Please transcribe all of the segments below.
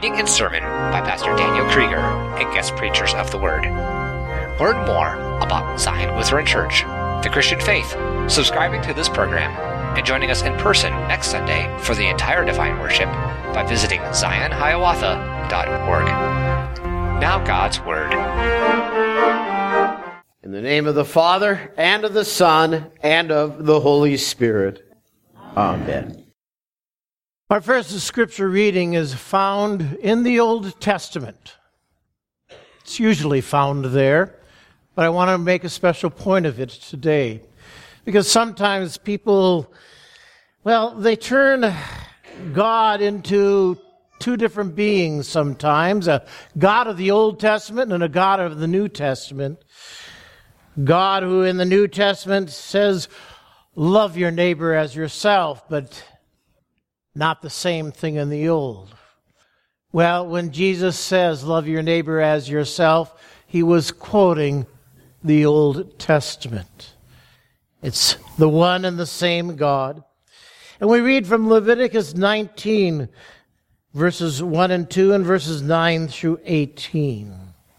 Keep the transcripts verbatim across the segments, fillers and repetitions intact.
reading and sermon by Pastor Daniel Krieger and guest preachers of the Word. Learn more about Zion Lutheran Church, the Christian faith, subscribing to this program, and joining us in person next Sunday for the entire Divine Worship by visiting zion hiawatha dot org. Now God's Word. In the name of the Father, and of the Son, and of the Holy Spirit. Amen. Our first scripture reading is found in the Old Testament. It's usually found there, but I want to make a special point of it today. Because sometimes people, well, they turn God into two different beings sometimes, a God of the Old Testament and a God of the New Testament. God who in the New Testament says, love your neighbor as yourself, but not the same thing in the Old. Well, when Jesus says, love your neighbor as yourself, he was quoting the Old Testament. It's the one and the same God. And we read from Leviticus nineteen, verses one and two, and verses nine through eighteen.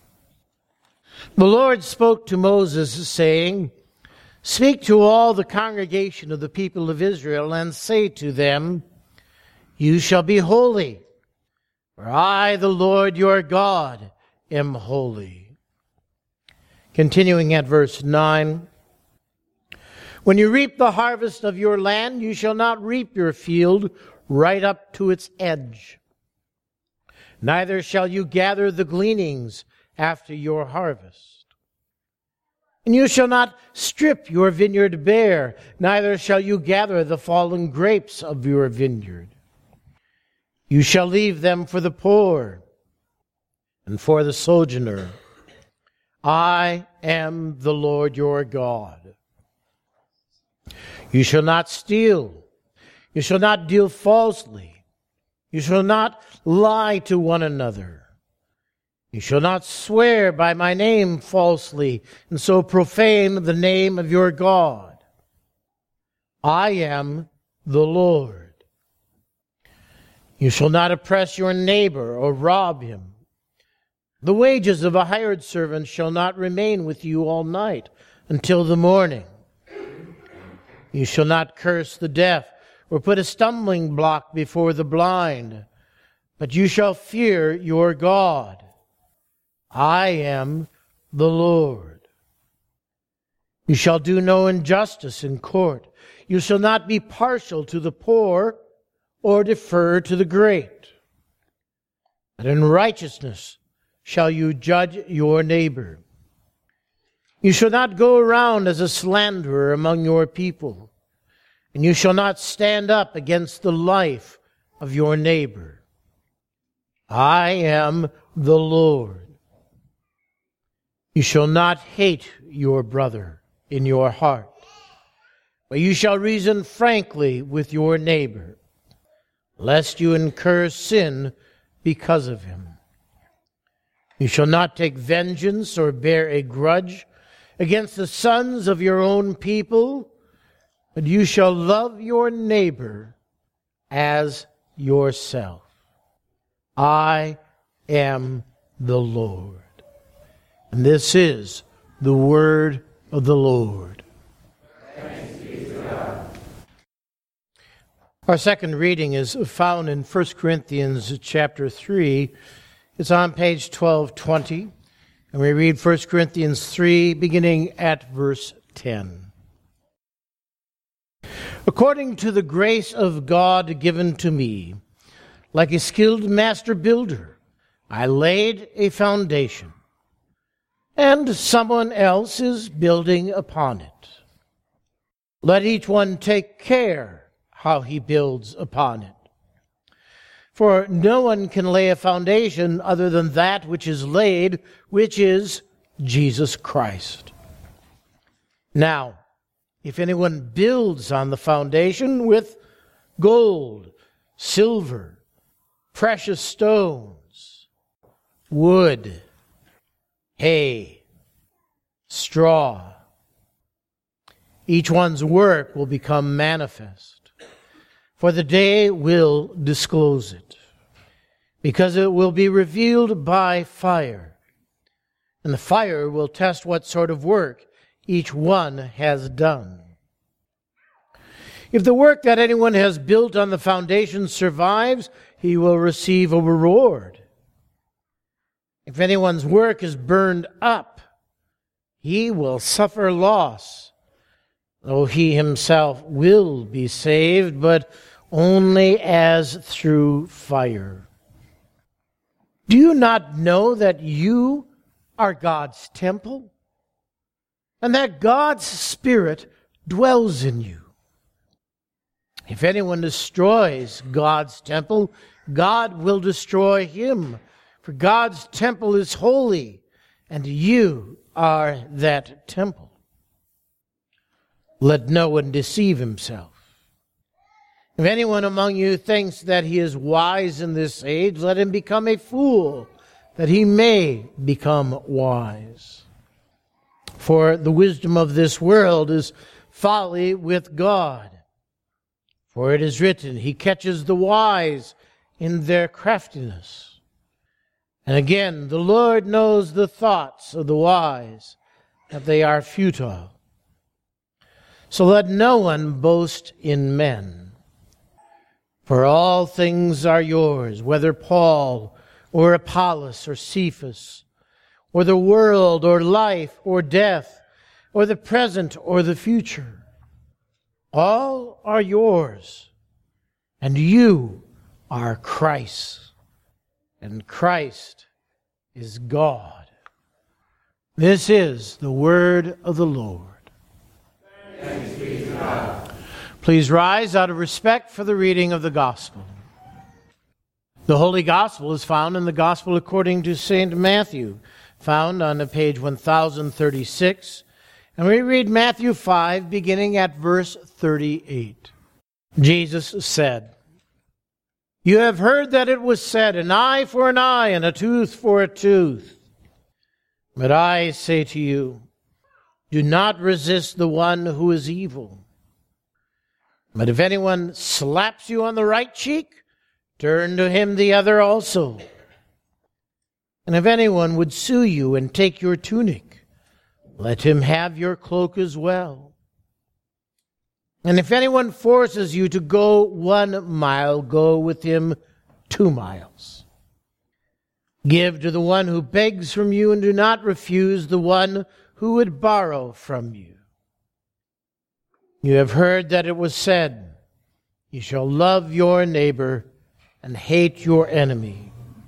The Lord spoke to Moses, saying, speak to all the congregation of the people of Israel, and say to them, you shall be holy, for I, the Lord your God, am holy. Continuing at verse nine. When you reap the harvest of your land, you shall not reap your field right up to its edge. Neither shall you gather the gleanings after your harvest. And you shall not strip your vineyard bare, neither shall you gather the fallen grapes of your vineyard. You shall leave them for the poor and for the sojourner. I am the Lord your God. You shall not steal. You shall not deal falsely. You shall not lie to one another. You shall not swear by my name falsely, and so profane the name of your God. I am the Lord. You shall not oppress your neighbor or rob him. The wages of a hired servant shall not remain with you all night until the morning. You shall not curse the deaf or put a stumbling block before the blind, but you shall fear your God. I am the Lord. You shall do no injustice in court. You shall not be partial to the poor or defer to the great. But in righteousness shall you judge your neighbor. You shall not go around as a slanderer among your people, and you shall not stand up against the life of your neighbor. I am the Lord. You shall not hate your brother in your heart, but you shall reason frankly with your neighbor, lest you incur sin because of him. You shall not take vengeance or bear a grudge against the sons of your own people, but you shall love your neighbor as yourself. I am the Lord. And this is the word of the Lord. Thanks be to God. Our second reading is found in First Corinthians chapter three. It's on page twelve twenty, and we read First Corinthians three, beginning at verse ten. According to the grace of God given to me, like a skilled master builder, I laid a foundation, and someone else is building upon it. Let each one take care how he builds upon it. For no one can lay a foundation other than that which is laid, which is Jesus Christ. Now, if anyone builds on the foundation with gold, silver, precious stones, wood, hay, straw, each one's work will become manifest, for the day will disclose it, because it will be revealed by fire. And the fire will test what sort of work each one has done. If the work that anyone has built on the foundation survives, he will receive a reward. If anyone's work is burned up, he will suffer loss, though he himself will be saved, but only as through fire. Do you not know that you are God's temple, and that God's Spirit dwells in you? If anyone destroys God's temple, God will destroy him, for God's temple is holy, and you are that temple. Let no one deceive himself. If anyone among you thinks that he is wise in this age, let him become a fool, that he may become wise. For the wisdom of this world is folly with God. For it is written, he catches the wise in their craftiness. And again, the Lord knows the thoughts of the wise, that they are futile. So let no one boast in men. For all things are yours, whether Paul or Apollos or Cephas, or the world or life or death, or the present or the future. All are yours, and you are Christ, and Christ is God. This is the word of the Lord. Thanks be to God. Please rise out of respect for the reading of the Gospel. The Holy Gospel is found in the Gospel according to Saint Matthew, found on page one thousand thirty-six. And we read Matthew five, beginning at verse thirty-eight. Jesus said, "You have heard that it was said, an eye for an eye and a tooth for a tooth. But I say to you, do not resist the one who is evil. But if anyone slaps you on the right cheek, turn to him the other also. And if anyone would sue you and take your tunic, let him have your cloak as well. And if anyone forces you to go one mile, go with him two miles. Give to the one who begs from you, and do not refuse the one who would borrow from you. You have heard that it was said, you shall love your neighbor and hate your enemy.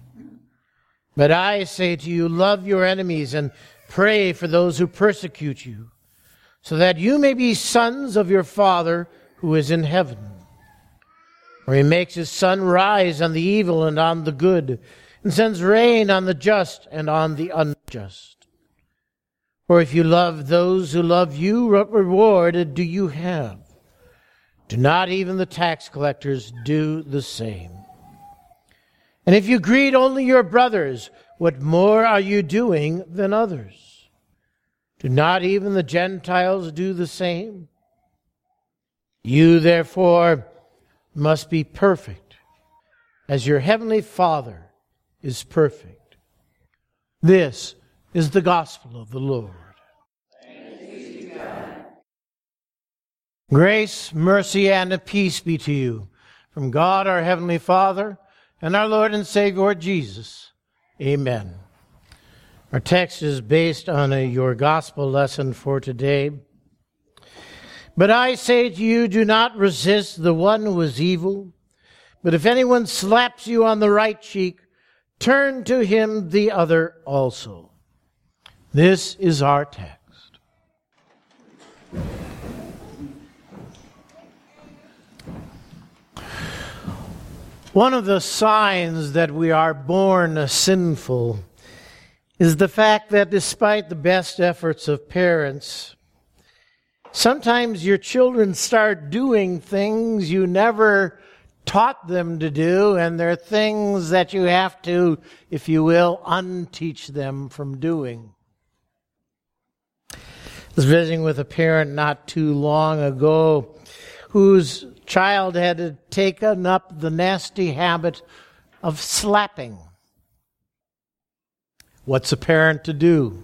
But I say to you, love your enemies and pray for those who persecute you, so that you may be sons of your Father who is in heaven. For he makes his sun rise on the evil and on the good, and sends rain on the just and on the unjust. For if you love those who love you, what reward do you have? Do not even the tax collectors do the same? And if you greet only your brothers, what more are you doing than others? Do not even the Gentiles do the same? You, therefore, must be perfect, as your heavenly Father is perfect. This is the gospel of the Lord. Thanks be to God. Grace, mercy, and peace be to you from God our heavenly Father and our Lord and Savior Jesus. Amen. Our text is based on a, your gospel lesson for today. But I say to you, do not resist the one who is evil. But if anyone slaps you on the right cheek, turn to him the other also. This is our text. One of the signs that we are born sinful is the fact that despite the best efforts of parents, sometimes your children start doing things you never taught them to do, and they're things that you have to, if you will, unteach them from doing. I was visiting with a parent not too long ago whose child had taken up the nasty habit of slapping. What's a parent to do?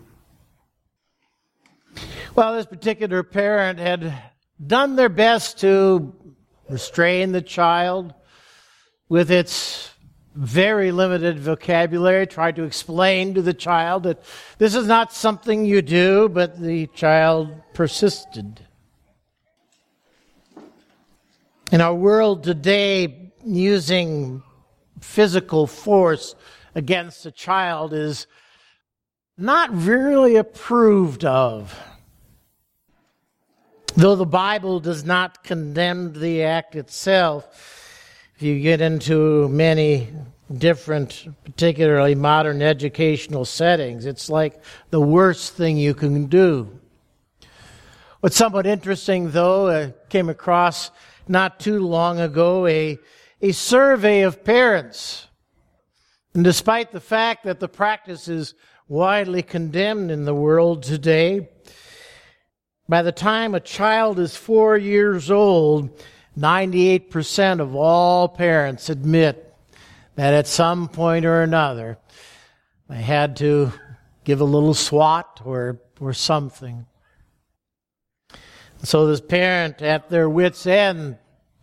Well, this particular parent had done their best to restrain the child with its very limited vocabulary, tried to explain to the child that this is not something you do, but the child persisted. In our world today, using physical force against a child is not really approved of. Though the Bible does not condemn the act itself, if you get into many different, particularly modern educational settings, it's like the worst thing you can do. What's somewhat interesting, though, I came across not too long ago a, a survey of parents. And despite the fact that the practice is widely condemned in the world today, by the time a child is four years old, ninety-eight percent of all parents admit that at some point or another they had to give a little swat or, or something. So this parent, at their wits' end,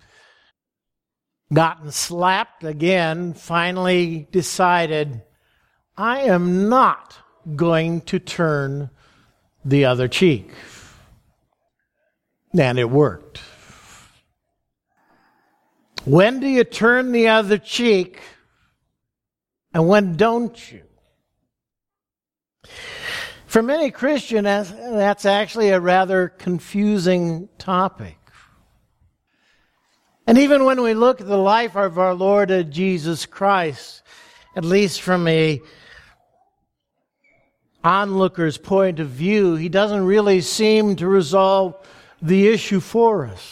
gotten slapped again, finally decided, I am not going to turn the other cheek. And it worked. When do you turn the other cheek, and when don't you? For many Christians, that's actually a rather confusing topic. And even when we look at the life of our Lord Jesus Christ, at least from a onlooker's point of view, he doesn't really seem to resolve the issue for us.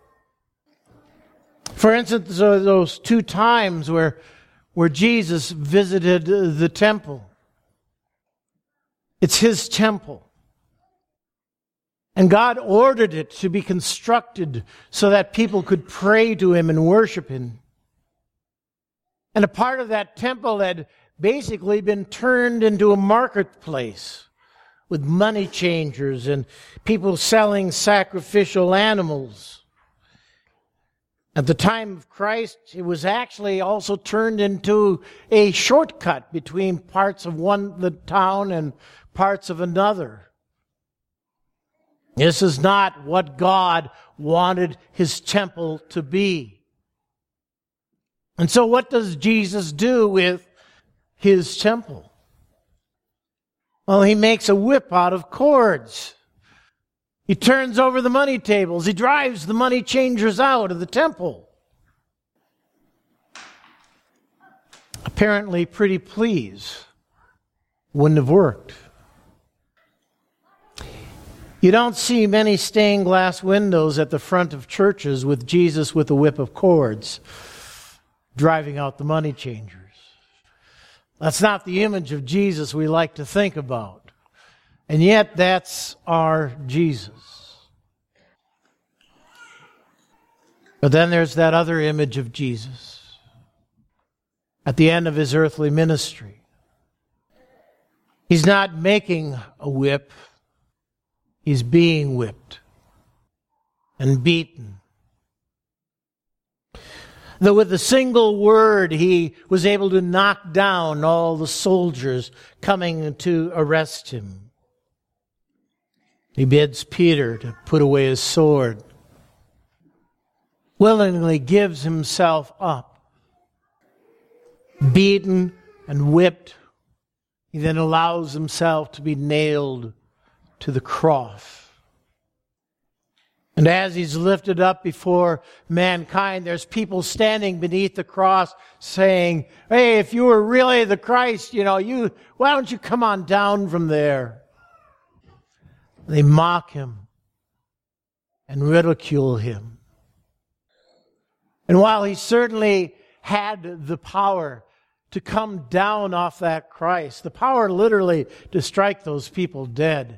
For instance, those two times where, where Jesus visited the temple. It's his temple. And God ordered it to be constructed so that people could pray to him and worship him. And a part of that temple had basically been turned into a marketplace with money changers and people selling sacrificial animals. At the time of Christ, it was actually also turned into a shortcut between parts of one the town and parts of another. This is not what God wanted his temple to be. And so what does Jesus do with his temple? Well, he makes a whip out of cords. He turns over the money tables. He drives the money changers out of the temple. Apparently pretty pleased. Wouldn't have worked. You don't see many stained glass windows at the front of churches with Jesus with a whip of cords driving out the money changers. That's not the image of Jesus we like to think about. And yet that's our Jesus. But then there's that other image of Jesus at the end of his earthly ministry. He's not making a whip. He's being whipped and beaten. Though with a single word he was able to knock down all the soldiers coming to arrest him. He bids Peter to put away his sword, willingly gives himself up, beaten and whipped. He then allows himself to be nailed to the cross. And as he's lifted up before mankind, there's people standing beneath the cross saying, hey, if you were really the Christ, you know, you why don't you come on down from there? They mock him and ridicule him. And while he certainly had the power to come down off that Christ, the power literally to strike those people dead,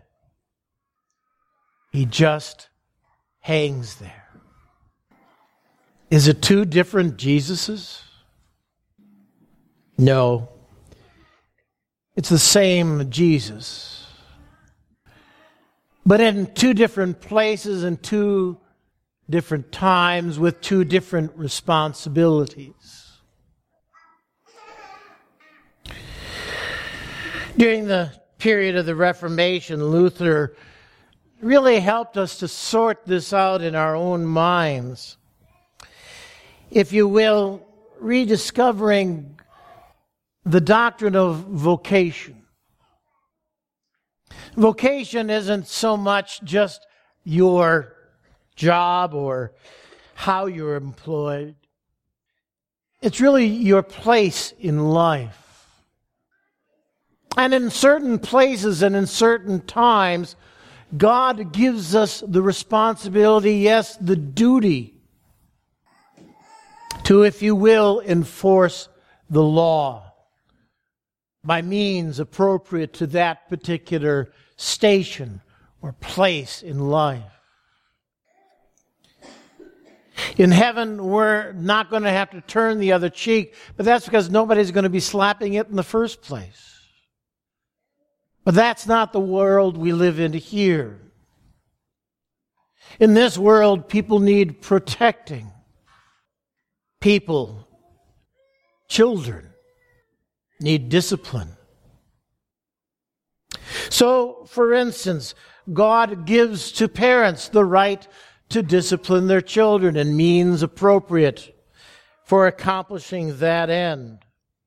he just hangs there. Is it two different Jesuses? No. It's the same Jesus. But in two different places and two different times with two different responsibilities. During the period of the Reformation, Luther really helped us to sort this out in our own minds. If you will, rediscovering the doctrine of vocation. Vocation isn't so much just your job or how you're employed. It's really your place in life. And in certain places and in certain times, God gives us the responsibility, yes, the duty, to, if you will, enforce the law by means appropriate to that particular station or place in life. In heaven, we're not going to have to turn the other cheek, but that's because nobody's going to be slapping it in the first place. But that's not the world we live in here. In this world, people need protecting. People, children, need discipline. So, for instance, God gives to parents the right to discipline their children and means appropriate for accomplishing that end.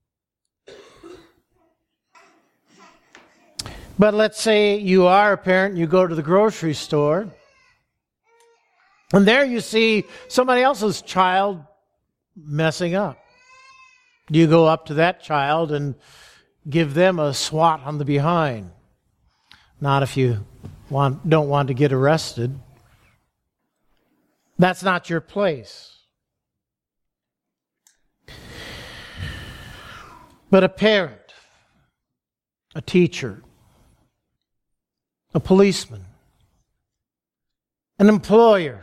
But let's say you are a parent, you go to the grocery store, and there you see somebody else's child messing up. Do you go up to that child and give them a swat on the behind? Not if you want, don't want to get arrested. That's not your place. But a parent, a teacher, a policeman, an employer,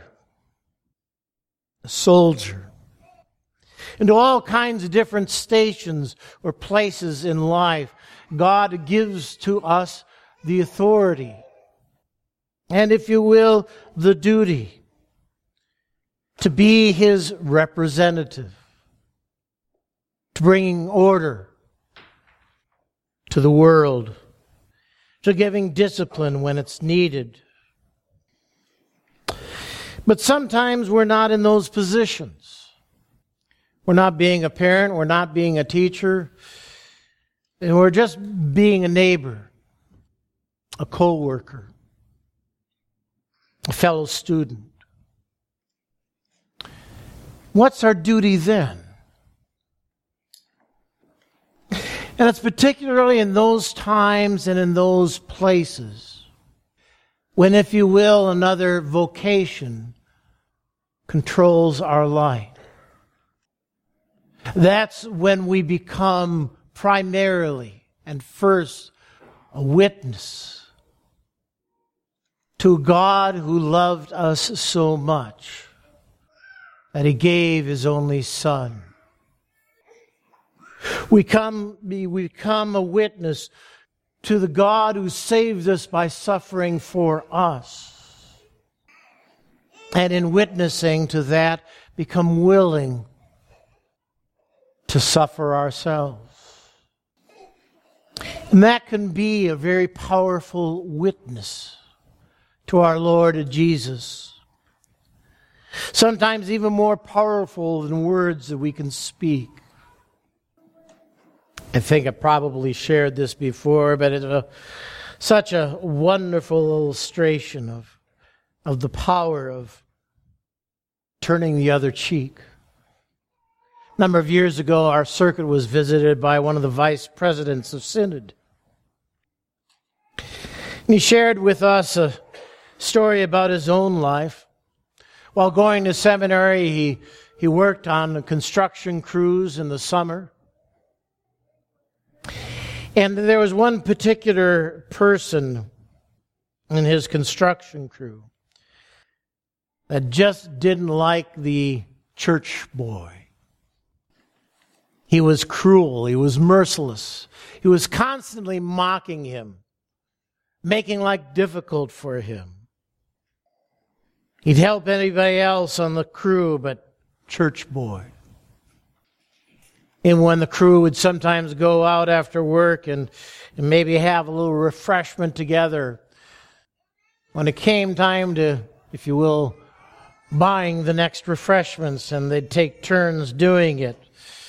a soldier, into all kinds of different stations or places in life, God gives to us the authority and, if you will, the duty to be His representative, to bring order to the world, to giving discipline when it's needed. But sometimes we're not in those positions. We're not being a parent, we're not being a teacher, and we're just being a neighbor, a co-worker, a fellow student. What's our duty then? And it's particularly in those times and in those places when, if you will, another vocation controls our life. That's when we become primarily and first a witness to God who loved us so much that He gave His only Son. We come, we become a witness to the God who saved us by suffering for us. And in witnessing to that, become willing to suffer ourselves. And that can be a very powerful witness to our Lord Jesus. Sometimes even more powerful than words that we can speak. I think I probably shared this before, but it's a, such a wonderful illustration of, of the power of turning the other cheek. A number of years ago, our circuit was visited by one of the vice presidents of Synod. And he shared with us a story about his own life. While going to seminary, he, he worked on construction crews in the summer. And there was one particular person in his construction crew that just didn't like the church boy. He was cruel. He was merciless. He was constantly mocking him, making life difficult for him. He'd help anybody else on the crew but Church Boy. And when the crew would sometimes go out after work and, and maybe have a little refreshment together, when it came time to, if you will, buying the next refreshments, and they'd take turns doing it,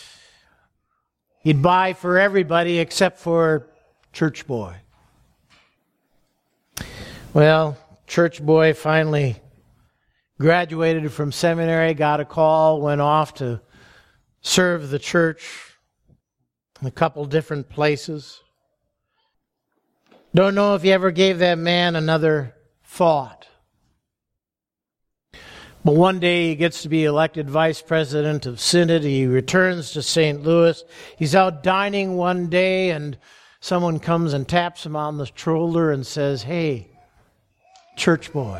he'd buy for everybody except for Church Boy. Well, Church Boy finally graduated from seminary, got a call, went off to serve the church in a couple different places. Don't know if he ever gave that man another thought. But one day he gets to be elected vice president of Synod. He returns to Saint Louis. He's out dining one day, and someone comes and taps him on the shoulder and says, "Hey, Church Boy."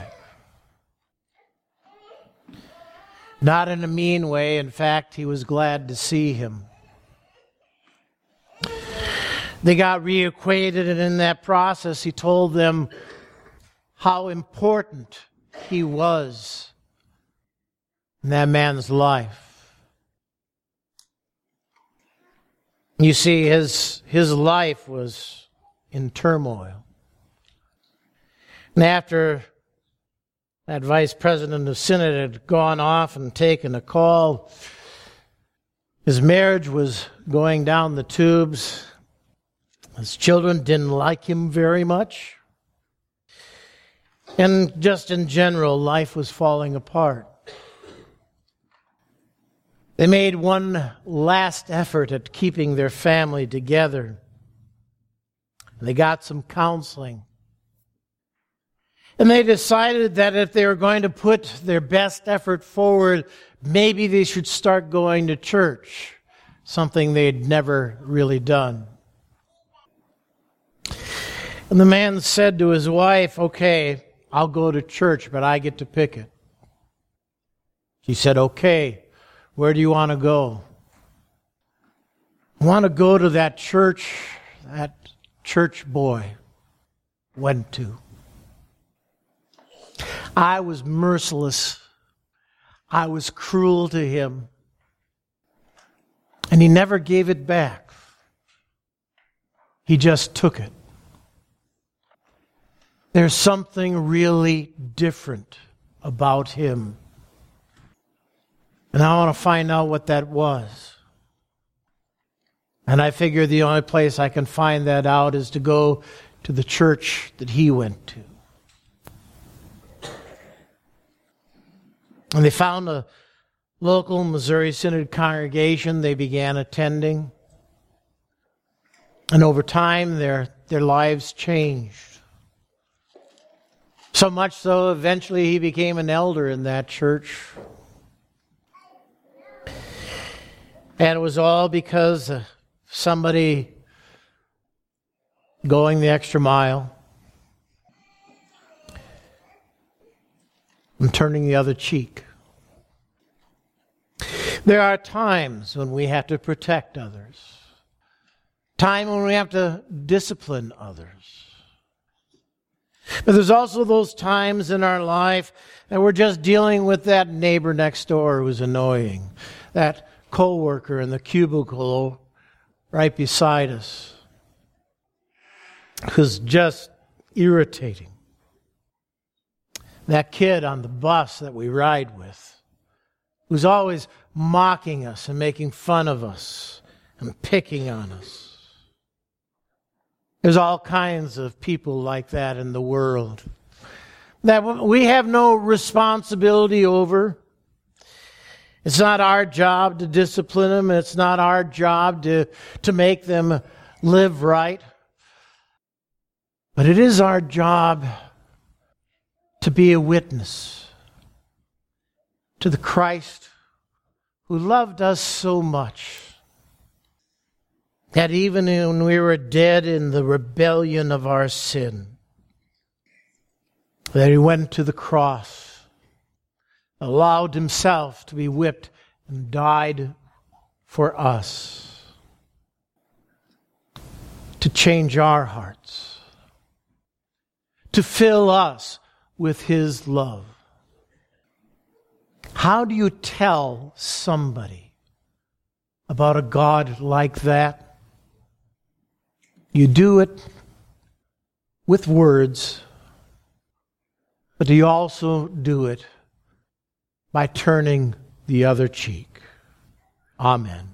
Not in a mean way. In fact, he was glad to see him. They got reacquainted, and in that process, he told them how important he was in that man's life. You see, his, his life was in turmoil. And after that vice president of Synod had gone off and taken a call, his marriage was going down the tubes. His children didn't like him very much. And just in general, life was falling apart. They made one last effort at keeping their family together. They got some counseling. And they decided that if they were going to put their best effort forward, maybe they should start going to church, something they'd never really done. And the man said to his wife, "Okay, I'll go to church, but I get to pick it." She said, "Okay, where do you want to go?" "I want to go to that church that Church Boy went to. I was merciless. I was cruel to him. And he never gave it back. He just took it. There's something really different about him. And I want to find out what that was. And I figure the only place I can find that out is to go to the church that he went to. And they found a local Missouri Synod congregation they began attending. And over time, their, their lives changed. So much so, eventually he became an elder in that church. And it was all because of somebody going the extra mile and turning the other cheek. There are times when we have to protect others. Time when we have to discipline others. But there's also those times in our life that we're just dealing with that neighbor next door who's annoying, that coworker in the cubicle right beside us who's just irritating. That kid on the bus that we ride with who's always mocking us and making fun of us and picking on us. There's all kinds of people like that in the world that we have no responsibility over. It's not our job to discipline them. It's not our job to, to make them live right. But it is our job to be a witness to the Christ who loved us so much that even when we were dead in the rebellion of our sin, that he went to the cross, allowed himself to be whipped, and died for us. to change our hearts, to fill us with His love. How do you tell somebody about a God like that? You do it with words, but you also do it by turning the other cheek. Amen.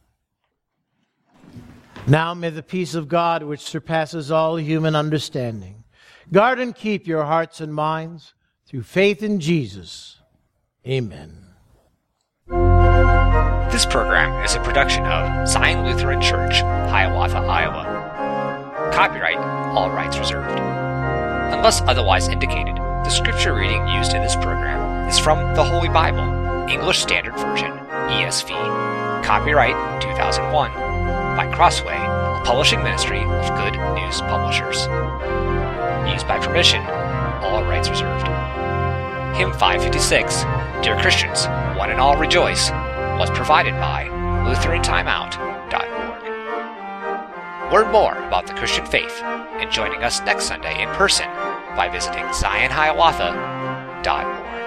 Now may the peace of God, which surpasses all human understanding, guard and keep your hearts and minds through faith in Jesus. Amen. This program is a production of Zion Lutheran Church, Hiawatha, Iowa. Copyright, all rights reserved. Unless otherwise indicated, the scripture reading used in this program is from the Holy Bible, English Standard Version, E S V. Copyright two thousand one by Crossway, a publishing ministry of Good News Publishers. Used by permission, all rights reserved. Hymn five fifty-six, Dear Christians, One and All Rejoice, was provided by Lutheran Timeout dot org. Learn more about the Christian faith and joining us next Sunday in person by visiting Zion Hiawatha dot org.